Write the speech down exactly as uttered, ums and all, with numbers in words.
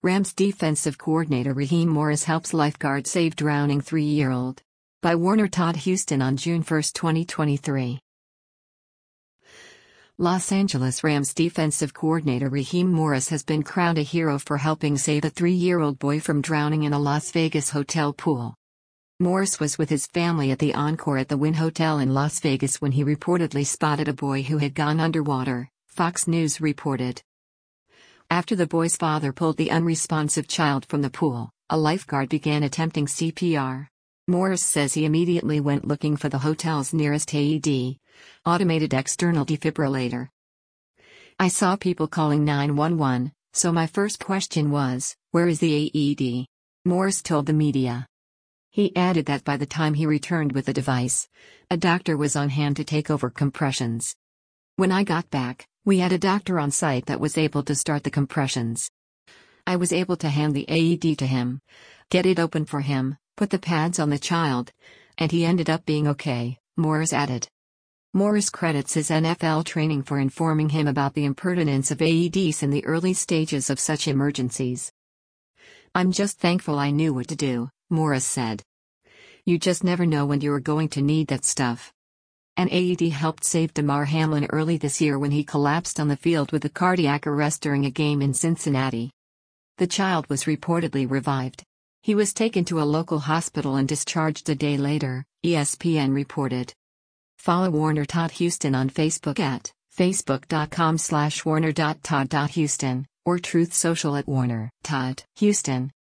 Rams defensive coordinator Raheem Morris helps lifeguard save drowning three-year-old. By Warner Todd Houston on June first, twenty twenty-three. Los Angeles Rams defensive coordinator Raheem Morris has been crowned a hero for helping save a three-year-old boy from drowning in a Las Vegas hotel pool. Morris was with his family at the Encore at the Wynn Hotel in Las Vegas when he reportedly spotted a boy who had gone underwater, Fox News reported. After the boy's father pulled the unresponsive child from the pool, a lifeguard began attempting C P R. Morris says he immediately went looking for the hotel's nearest A E D, automated external defibrillator. I saw people calling nine one one, so my first question was, where is the A E D? Morris told the media. He added that by the time he returned with the device, a doctor was on hand to take over compressions. When I got back, we had a doctor on site that was able to start the compressions. I was able to hand the A E D to him, get it open for him, put the pads on the child, and he ended up being okay, Morris added. Morris credits his N F L training for informing him about the impertinence of A E Ds in the early stages of such emergencies. I'm just thankful I knew what to do, Morris said. You just never know when you are going to need that stuff. An A E D helped save Damar Hamlin early this year when he collapsed on the field with a cardiac arrest during a game in Cincinnati. The child was reportedly revived. He was taken to a local hospital and discharged a day later, E S P N reported. Follow Warner Todd Houston on Facebook at facebook.com slash warner.todd.houston or Truth Social at Warner Todd Houston.